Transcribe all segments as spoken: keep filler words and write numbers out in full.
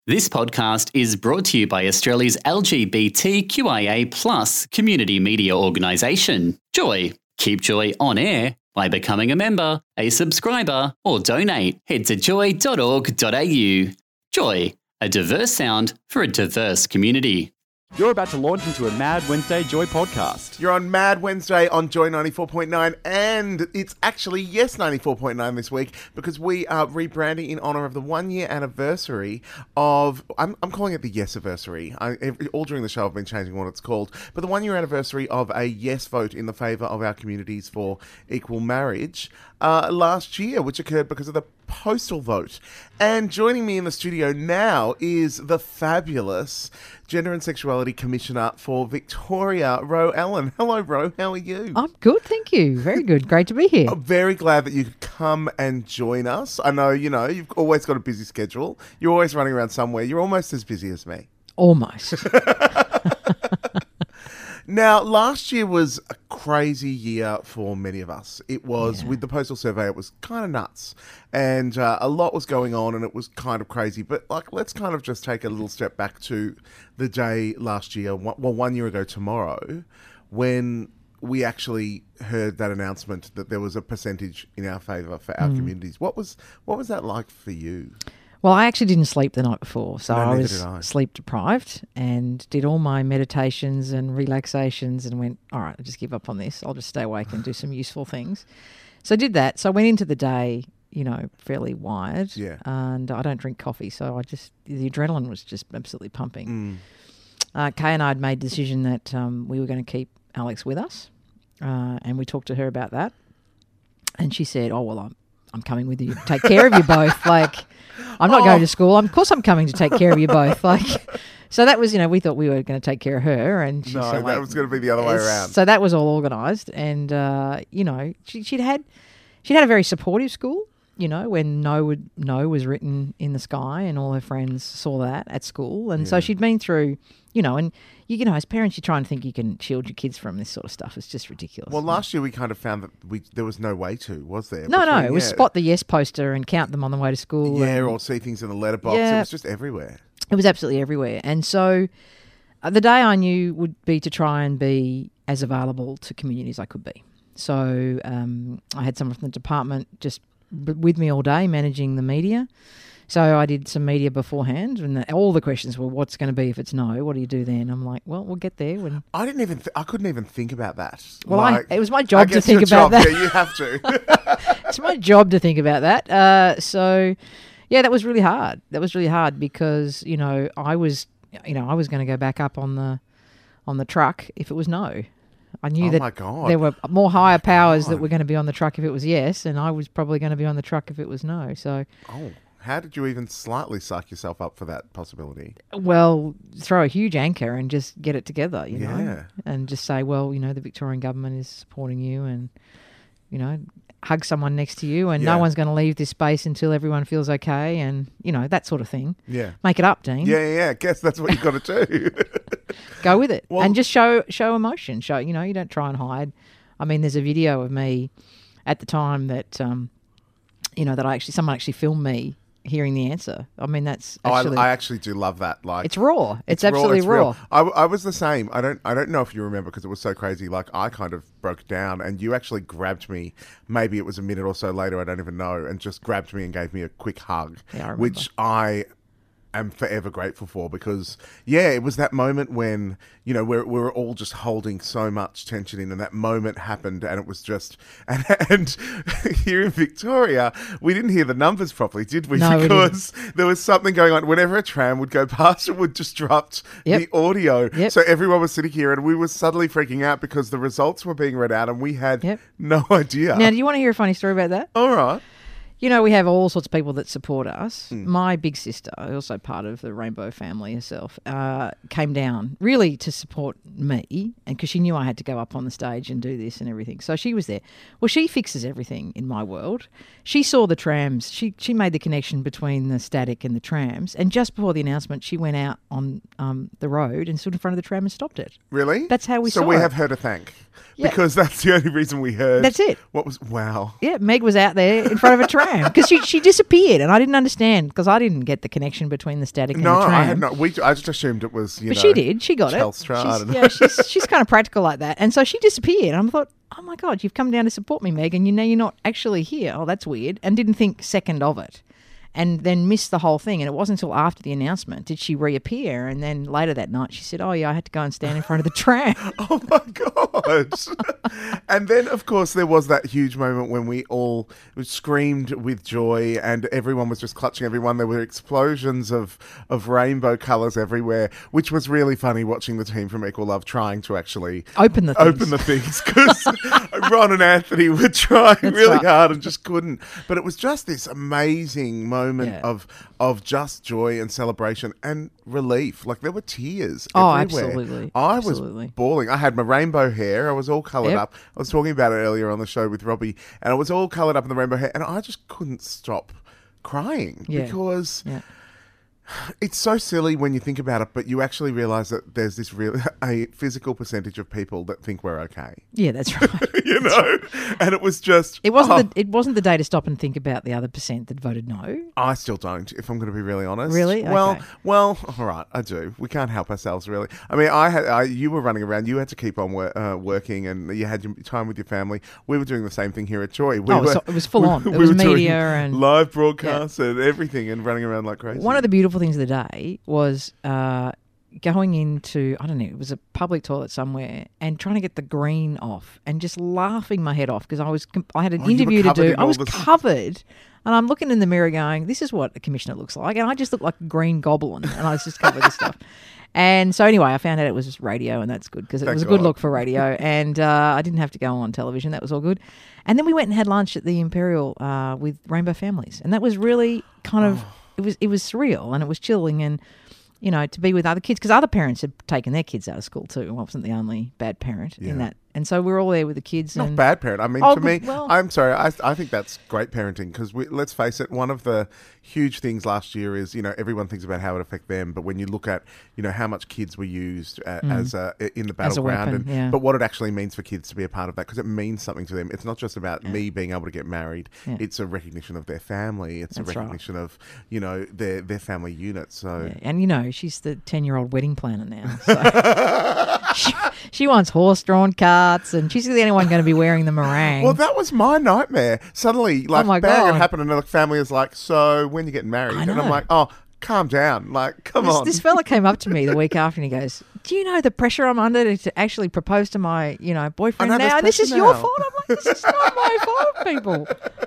This podcast is brought to you by Australia's L G B T Q I A plus community media organisation, Joy. Keep Joy on air by becoming a member, a subscriber, or donate. Head to joy dot org dot a u. Joy, a diverse sound for a diverse community. You're about to launch into a Mad Wednesday Joy podcast. You're on Mad Wednesday on Joy ninety-four point nine, and it's actually Yes ninety-four point nine this week because we are rebranding in honour of the one-year anniversary of, I'm, I'm calling it the Yes-iversary. I, every, all during the show I've been changing what it's called, but the one-year anniversary of a Yes vote in the favour of our communities for equal marriage uh, last year, which occurred because of the postal vote. And joining me in the studio now is the fabulous Gender and Sexuality Commissioner for Victoria, Ro Allen. Hello, Ro. How are you? I'm good, thank you. Very good. Great to be here. I'm very glad that you could come and join us. I know, you know, you've always got a busy schedule. You're always running around somewhere. You're almost as busy as me. Almost. Now, last year was a crazy year for many of us. It was, Yeah. with the postal survey, it was kind of nuts. And uh, a lot was going on and it was kind of crazy. But, like, let's kind of just take a little step back to the day last year, one- well, one year ago tomorrow, when we actually heard that announcement that there was a percentage in our favour for our communities. What was what was that like for you? Well, I actually didn't sleep the night before, so No, I neither was did I. sleep deprived and did all my meditations and relaxations and went, all right, I'll just give up on this. I'll just stay awake and do some useful things. So I did that. So I went into the day, you know, fairly wired. Yeah. And I don't drink coffee, so I just, the adrenaline was just absolutely pumping. Mm. Uh, Kay and I had made the decision that um, we were going to keep Alex with us, uh, and we talked to her about that. And she said, oh, well, I'm, I'm coming with you to take care of you both. Like, I'm not Oh. going to school. Of course I'm coming to take care of you both. Like, so that was, you know, we thought we were going to take care of her. And she No, said, that like, was going to be the other way Yes. around. So that was all organised, and uh, you know, she, she'd had she'd had a very supportive school. You know, when no would no was written in the sky, and all her friends saw that at school, and so Yeah. she'd been through. You know, and you, you know, as parents, you try and think you can shield your kids from this sort of stuff. It's just ridiculous. Well, last year we kind of found that we there was no way to, was there? no, no, Between- it was yeah. spot the yes poster and count them on the way to school. Yeah, and or see things in the letterbox. It Yeah. was just everywhere. it was absolutely everywhere. And so, uh, the day I knew would be to try and be as available to community as I could be. So um, I had someone from the department just b- with me all day managing the media. So I did some media beforehand, and the, all the questions were, "What's going to be if it's no? What do you do then?" I'm like, "Well, we'll get there." When I didn't even. Th- I couldn't even think about that. well, Like, I, it was my I job to guess think your about job, that. Yeah, you have to. It's my job to think about that. Uh, so, yeah, that was really hard. That was really hard because you know I was, you know, I was going to go back up on the, on the truck if it was no. I knew Oh that my God. there were more higher powers that God. were going to be on the truck if it was yes, and I was probably going to be on the truck if it was no. So, Oh, how did you even slightly psych yourself up for that possibility? well, throw a huge anchor and just get it together, you know, Yeah. and just say, well, you know, the Victorian government is supporting you, and you know, hug someone next to you, and Yeah. no one's going to leave this space until everyone feels okay, and you know, that sort of thing. Yeah. Make it up, Dean. Yeah, yeah, yeah. Guess that's what you've got to do. Go with it, Well- and just show show emotion. Show, you know, you don't try and hide. I mean, there's a video of me at the time that, um, you know, that I actually someone actually filmed me hearing the answer. I mean, that's Oh, actually I, I actually do love that. Like, it's raw. It's, raw, absolutely it's raw. real. I, w- I was the same. I don't. I don't know if you remember because it was so crazy. Like I kind of broke down, and you actually grabbed me. Maybe it was a minute or so later. I don't even know, and just grabbed me and gave me a quick hug, Yeah, I remember. which I am forever grateful for because yeah, it was that moment when you know we're we were all just holding so much tension in, and that moment happened, and it was just and, and here in Victoria, we didn't hear the numbers properly, did we? No, we didn't. because there was something going on. Whenever a tram would go past, it would disrupt Yep. the audio. Yep. So everyone was sitting here, and we were suddenly freaking out because the results were being read out, and we had Yep. no idea. Now, do you want to hear a funny story about that? All right. You know, we have all sorts of people that support us. Hmm. My big sister, also part of the Rainbow family herself, uh, came down really to support me, and because she knew I had to go up on the stage and do this and everything. So she was there. Well, she fixes everything in my world. She saw the trams. She she made the connection between the static and the trams. And just before the announcement, she went out on um, the road and stood in front of the tram and stopped it. Really? That's how we so saw we it. have her to thank. Yeah. Because that's the only reason we heard. That's it. What was, wow. Yeah, Meg was out there in front of a tram. tram because she, she disappeared and I didn't understand because I didn't get the connection between the static and No, the tram. I had no. We, I just assumed it was, you but know. she did. She got Telstra, I it. don't She's, know. yeah, she's, she's kind of practical like that. And so she disappeared. And I thought, oh, my God, you've come down to support me, Meg, and you know you're not actually here. Oh, that's weird. And didn't think second of it. And then missed the whole thing. And it wasn't until after the announcement did she reappear. And then later that night she said, oh, yeah, I had to go and stand in front of the tram. Oh, my God. And then, of course, there was that huge moment when we all screamed with joy and everyone was just clutching everyone. There were explosions of, of rainbow colours everywhere, which was really funny watching the team from Equal Love trying to actually Open the things. open the things because Ron and Anthony were trying That's really right. hard and just couldn't. But it was just this amazing moment Yeah. of of just joy and celebration and relief. Like there were tears Oh, everywhere. absolutely. I Absolutely. was bawling. I had my rainbow hair. I was all coloured Yep. up. I was talking about it earlier on the show with Robbie, and I was all coloured up in the rainbow hair, and I just couldn't stop crying Yeah. because Yeah. it's so silly when you think about it, but you actually realise that there's this real a physical percentage of people that think we're okay. Yeah, that's right. You know? And it was just It wasn't oh, the it wasn't the day to stop and think about the other percent that voted no. I still don't, if I'm going to be really honest. Really? Well, Okay. well, all right, I do. We can't help ourselves, really. I mean, I had, I, you were running around. You had to keep on wor- uh, working, and you had your time with your family. We were doing the same thing here at Joy. We Oh, were, so it was full we- on. It we was were doing media and- live broadcasts and everything, and running around like crazy. One of the beautiful things of the day was uh, going into, I don't know, it was a public toilet somewhere and trying to get the green off and just laughing my head off because I was com- I had an Oh, you were interview to covered do. in I all was this- covered. And I'm looking in the mirror going, this is what a commissioner looks like. And I just look like a green goblin. And I was just covered with stuff. And so anyway, I found out it was just radio, and that's good because it Thank was a good God. look for radio. And uh, I didn't have to go on television. That was all good. And then we went and had lunch at the Imperial uh, with Rainbow Families. And that was really kind of, Oh. it was it was surreal and it was chilling. And, you know, to be with other kids, because other parents had taken their kids out of school too. I wasn't the only bad parent Yeah. in that. And so we were all there with the kids. Not and bad parent. I mean, Oh, to me, well- I'm sorry. I, I think that's great parenting because let's face it, one of the huge things last year is, you know, everyone thinks about how it affect them. But when you look at, you know, how much kids were used uh, as a, in the Mm. As a battleground, weapon, and, yeah. but what it actually means for kids to be a part of that because it means something to them. It's not just about me being able to get married. Yeah. It's a recognition of their family. It's That's a right. recognition of, you know, their, their family unit. So. Yeah, and you know, she's the ten-year-old wedding planner now. So she, she wants horse-drawn carts, and she's the only one going to be wearing the meringue. Well, that was my nightmare. Suddenly, like, Oh my bang, it God. happened, and the family is like, so when you getting married? I And I'm know. like, oh, calm down. Like, come this, on. this fella came up to me the week after, and he goes, "Do you know the pressure I'm under to, to actually propose to my, you know, boyfriend I know, now? there's And this is pressure your now." fault." I'm like, "This is not my fault, people."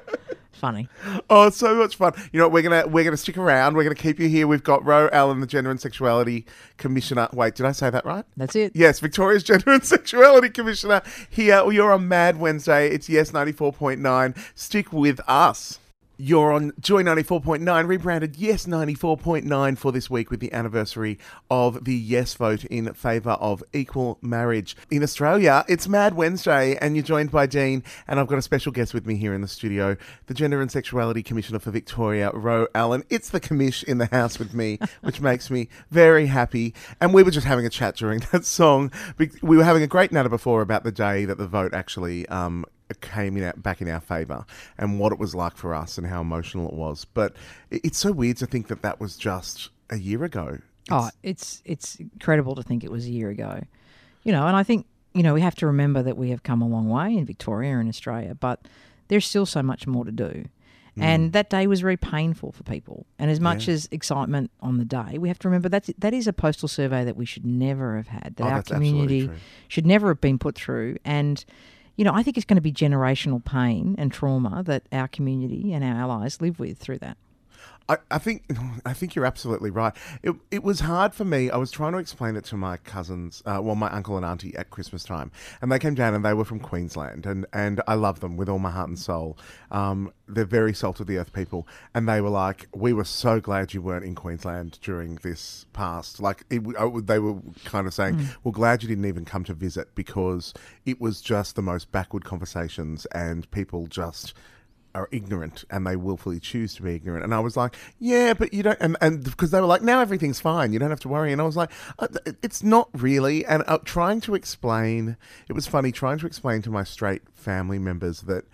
Funny. Oh, it's so much fun. You know, we're gonna we're gonna stick around. We're gonna keep you here. We've got Ro Allen, the Gender and Sexuality Commissioner. Wait, did I say that right? That's it. Yes, Victoria's Gender and Sexuality Commissioner here. You're on Mad Wednesday. It's Yes ninety-four point nine. Stick with us. You're on Joy ninety-four point nine, rebranded Yes ninety-four point nine for this week with the anniversary of the Yes vote in favour of equal marriage. In Australia, it's Mad Wednesday, and you're joined by Dean, and I've got a special guest with me here in the studio, the Gender and Sexuality Commissioner for Victoria, Ro Allen. It's the commish in the house with me, which makes me very happy. And we were just having a chat during that song. We were having a great natter before about the day that the vote actually um, came in our, back in our favour and what it was like for us and how emotional it was. But it- it's so weird to think that that was just a year ago. Oh, it's it's incredible to think it was a year ago. You know, and I think, you know, we have to remember that we have come a long way in Victoria and Australia, but there's still so much more to do. And that day was very painful for people. And as much Yeah. as excitement on the day, we have to remember that that is a postal survey that we should never have had, that Oh, our that's absolutely community true. should never have been put through. And, you know, I think it's going to be generational pain and trauma that our community and our allies live with through that. I, I think I think you're absolutely right. It it was hard for me. I was trying to explain it to my cousins, uh, well, my uncle and auntie at Christmas time, and they came down and they were from Queensland, and, and I love them with all my heart and soul. Um, they're very salt of the earth people, and they were like, "We were so glad you weren't in Queensland during this past." Like it, I would- they were kind of saying, "We're glad you didn't even come to visit because it was just the most backward conversations, and people just." Are ignorant and they willfully choose to be ignorant. And I was like, yeah, but you don't, and, and because they were like, now everything's fine, you don't have to worry. And I was like, uh, it's not really. And uh, trying to explain, it was funny trying to explain to my straight family members that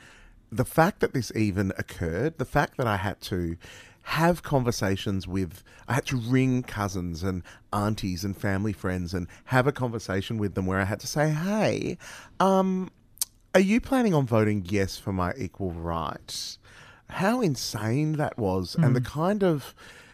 the fact that this even occurred, the fact that I had to have conversations with, I had to ring cousins and aunties and family friends and have a conversation with them where I had to say, hey, um, are you planning on voting yes for my equal rights? How insane that was. Mm. And the kind of,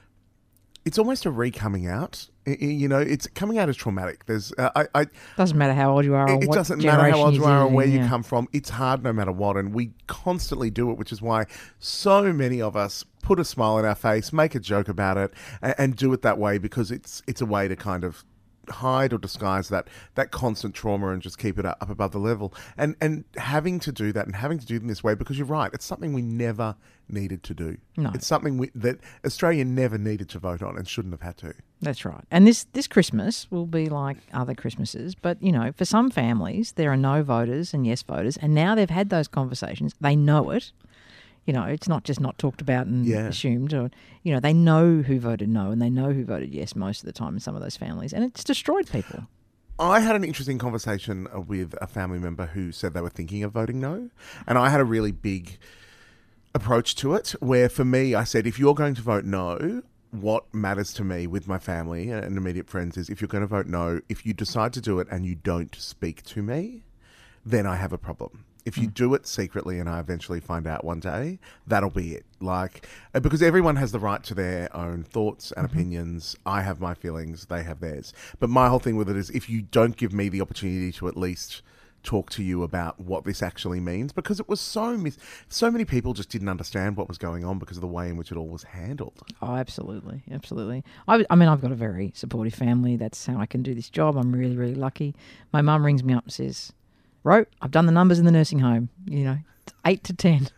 it's almost a re-coming out. You know, it's coming out as traumatic. There's, uh, I, I doesn't matter how old you are. Or it what doesn't matter how old you are or where yeah. you come from. It's hard no matter what, and we constantly do it, which is why so many of us put a smile on our face, make a joke about it, and, and do it that way because it's it's a way to kind of hide or disguise that that constant trauma and just keep it up above the level. And and having to do that and having to do it in this way, because you're right, it's something we never needed to do. No. It's something we, that Australia never needed to vote on and shouldn't have had to. That's right. And this, this Christmas will be like other Christmases. But, you know, for some families, there are no voters and yes voters. And now they've had those conversations. They know it. You know, it's not just not talked about and yeah. assumed. Or, you know, they know who voted no and they know who voted yes most of the time in some of those families. And it's destroyed people. I had an interesting conversation with a family member who said they were thinking of voting no. And I had a really big approach to it where for me, I said, if you're going to vote no, what matters to me with my family and immediate friends is if you're going to vote no, if you decide to do it and you don't speak to me, then I have a problem. If you mm. do it secretly and I eventually find out one day, that'll be it. Like, because everyone has the right to their own thoughts and mm-hmm. opinions. I have my feelings, they have theirs. But my whole thing with it is if you don't give me the opportunity to at least talk to you about what this actually means, because it was so mis- so many people just didn't understand what was going on because of the way in which it all was handled. Oh, absolutely, absolutely. I, I mean, I've got a very supportive family. That's how I can do this job. I'm really, really lucky. My mum rings me up and says, "Ro, I've done the numbers in the nursing home. You know, it's eight to ten."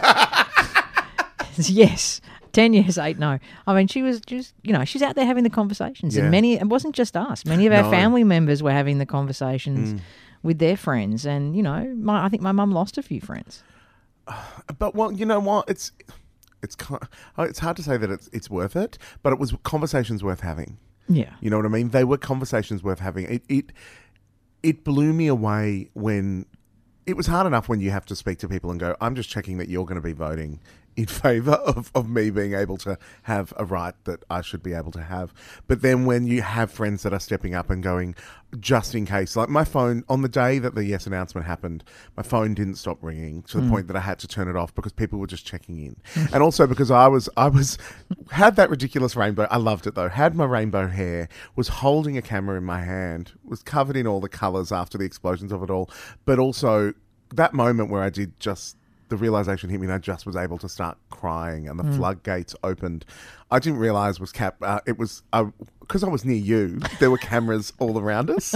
Yes. Ten years, eight, no. I mean, she was just, you know, she's out there having the conversations. Yeah. And many, it wasn't just us. Many of our No. family members were having the conversations Mm. with their friends. And, you know, my, I think my mum lost a few friends. But, well, you know what? It's it's ki- it's hard to say that it's it's worth it, but it was conversations worth having. Yeah. You know what I mean? They were conversations worth having. It it it blew me away when it was hard enough when you have to speak to people and go, I'm just checking that you're going to be voting in favour of, of me being able to have a right that I should be able to have. But then when you have friends that are stepping up and going, just in case, like my phone, on the day that the yes announcement happened, my phone didn't stop ringing to the mm. point that I had to turn it off because people were just checking in. And also because I was, I was, had that ridiculous rainbow, I loved it though, had my rainbow hair, was holding a camera in my hand, was covered in all the colours after the explosions of it all, but also that moment where I did just, the realisation hit me and I just was able to start crying and the mm. floodgates opened. I didn't realise was cap. Uh, it was because I, I was near you. There were cameras all around us,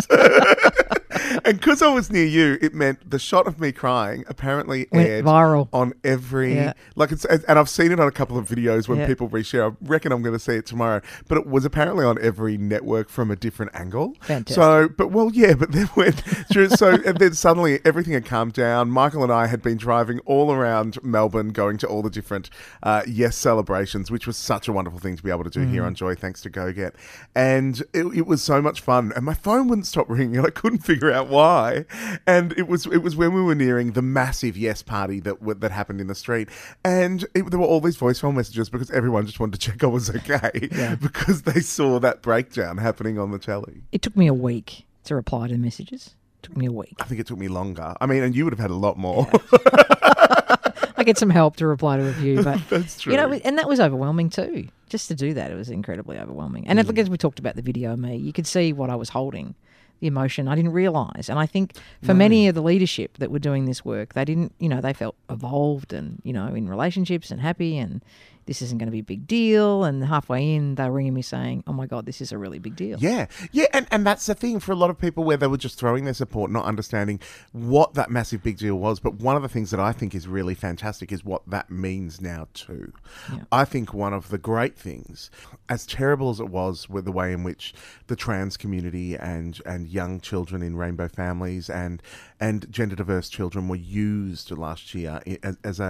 and because I was near you, it meant the shot of me crying apparently went aired viral on every yeah. like it's and I've seen it on a couple of videos when yeah. people reshare. I reckon I'm going to see it tomorrow, but it was apparently on every network from a different angle. Fantastic. So, but well, yeah, but then when so and then suddenly everything had calmed down. Michael and I had been driving all around Melbourne, going to all the different uh, yes celebrations, which was such a wonderful thing to be able to do mm. here on Joy, thanks to GoGet. And it, it was so much fun. And my phone wouldn't stop ringing, and I couldn't figure out why. And it was it was when we were nearing the massive yes party that w- that happened in the street, and it, there were all these voicemail messages because everyone just wanted to check I was okay yeah. because they saw that breakdown happening on the telly. It took me a week to reply to the messages. It took me a week. I think it took me longer. I mean, and you would have had a lot more. Yeah. I get some help to reply to a few, but that's true. You know, and that was overwhelming too. Just to do that, it was incredibly overwhelming. And mm. as we talked about the video of me, you could see what I was holding, the emotion. I didn't realise. And I think for no. many of the leadership that were doing this work, they didn't, you know, they felt evolved and, you know, in relationships and happy and this isn't going to be a big deal. And halfway in, they were ringing me saying, oh my God, this is a really big deal. Yeah. Yeah. And, and that's the thing for a lot of people where they were just throwing their support, not understanding what that massive big deal was. But one of the things that I think is really fantastic is what that means now too. Yeah. I think one of the great things, as terrible as it was with the way in which the trans community and, and young children in rainbow families and, and gender diverse children were used last year as, as a,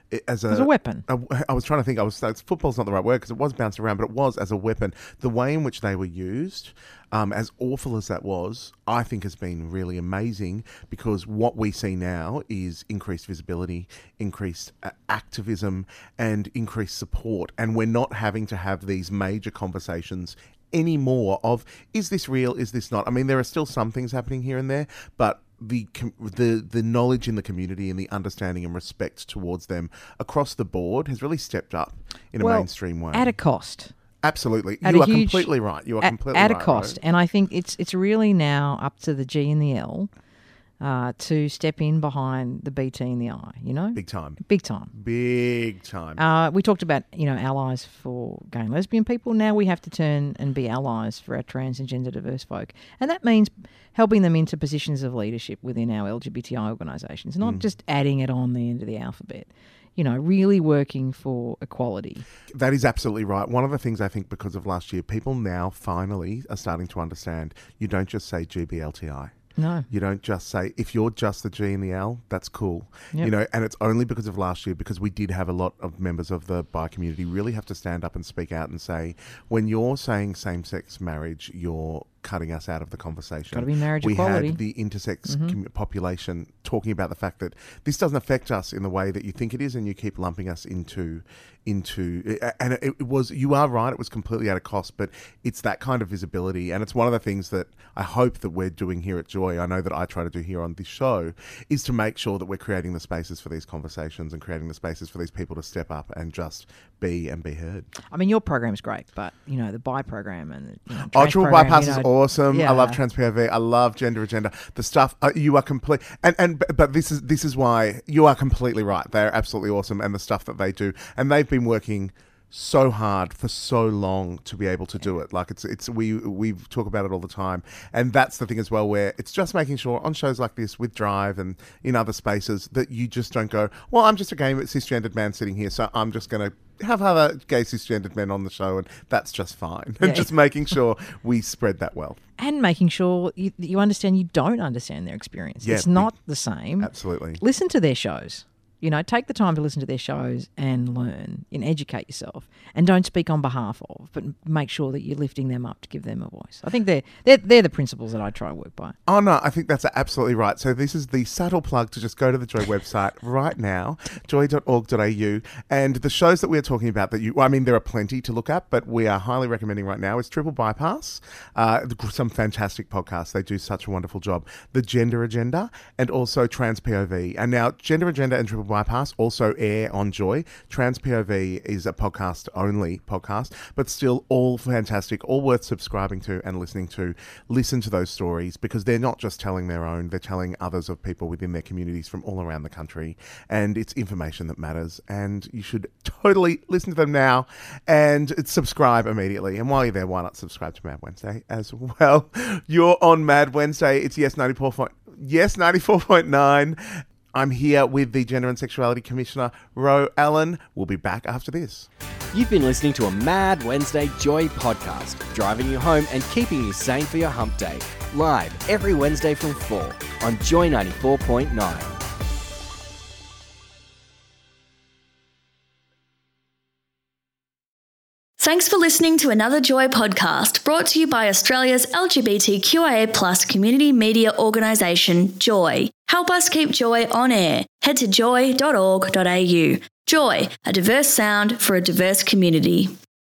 as a, As a weapon. A, I was trying to think. I was football's not the right word because it was bounced around, but it was as a weapon. The way in which they were used, um, as awful as that was, I think has been really amazing because what we see now is increased visibility, increased uh, activism, and increased support, and we're not having to have these major conversations anymore of is this real, is this not? I mean, there are still some things happening here and there, but the the the knowledge in the community and the understanding and respect towards them across the board has really stepped up in well, a mainstream way. At a cost. Absolutely. At you a are huge, completely right. You are at, completely at right. a cost. Right? And I think it's it's really now up to the G and the L uh, to step in behind the B T and the I, you know? Big time. Big time. Big time. Uh, we talked about, you know, allies for gay and lesbian people. Now we have to turn and be allies for our trans and gender diverse folk. And that means helping them into positions of leadership within our L G B T I organisations, not mm. just adding it on the end of the alphabet. You know, really working for equality. That is absolutely right. One of the things I think because of last year, people now finally are starting to understand you don't just say G B L T I. No. You don't just say, if you're just the G and the L, that's cool. Yep. You know, and it's only because of last year, because we did have a lot of members of the bi community really have to stand up and speak out and say, when you're saying same-sex marriage, you're cutting us out of the conversation. Got to be marriage we equality. had the intersex mm-hmm. com- population talking about the fact that this doesn't affect us in the way that you think it is, and you keep lumping us into into and it, it was you are right, it was completely at a cost, but it's that kind of visibility, and it's one of the things that I hope that we're doing here at Joy. I know that I try to do here on this show is to make sure that we're creating the spaces for these conversations and creating the spaces for these people to step up and just be and be heard. I mean, your program's great, but you know the bi program and the, you know, oh, Triple program, Bypass you know, is awesome. yeah. I love Trans P O V. I love Gender Agenda. The stuff uh, you are complete, and and but this is this is why you are completely right. They're absolutely awesome, and the stuff that they do, and they've been working so hard for so long to be able to do it. Like it's it's we we talk about it all the time, and that's the thing as well, where it's just making sure on shows like this with Drive and in other spaces that you just don't go, well, I'm just a gay cisgendered man sitting here, so I'm just going to have other gay cisgendered men on the show, and that's just fine. Yeah. And just making sure we spread that well. And making sure you, you understand you don't understand their experience. Yeah, it's not the same. Absolutely. Listen to their shows. You know, take the time to listen to their shows and learn and educate yourself, and don't speak on behalf of, but make sure that you're lifting them up to give them a voice. I think they're, they're, they're the principles that I try to work by. Oh, no, I think that's absolutely right. So this is the subtle plug to just go to the Joy website right now, joy dot org dot a u, and the shows that we're talking about that you, well, I mean, there are plenty to look at, but we are highly recommending right now is Triple Bypass, uh, some fantastic podcasts. They do such a wonderful job. The Gender Agenda, and also Trans P O V. And now Gender Agenda and Triple Bypass also air on Joy. Trans P O V is a podcast only podcast, but still all fantastic, all worth subscribing to and listening to. Listen to those stories, because they're not just telling their own, they're telling others of people within their communities from all around the country, and it's information that matters, and you should totally listen to them now and subscribe immediately. And while you're there, why not subscribe to Mad Wednesday as well? You're on Mad Wednesday. It's Yes ninety-four. Yes ninety-four point nine. I'm here with the Gender and Sexuality Commissioner, Ro Allen. We'll be back after this. You've been listening to a Mad Wednesday Joy podcast, driving you home and keeping you sane for your hump day. Live every Wednesday from four on Joy ninety-four point nine. Thanks for listening to another Joy podcast brought to you by Australia's L G B T Q I A plus community media organisation, Joy. Help us keep Joy on air. Head to joy dot org dot a u. Joy, a diverse sound for a diverse community.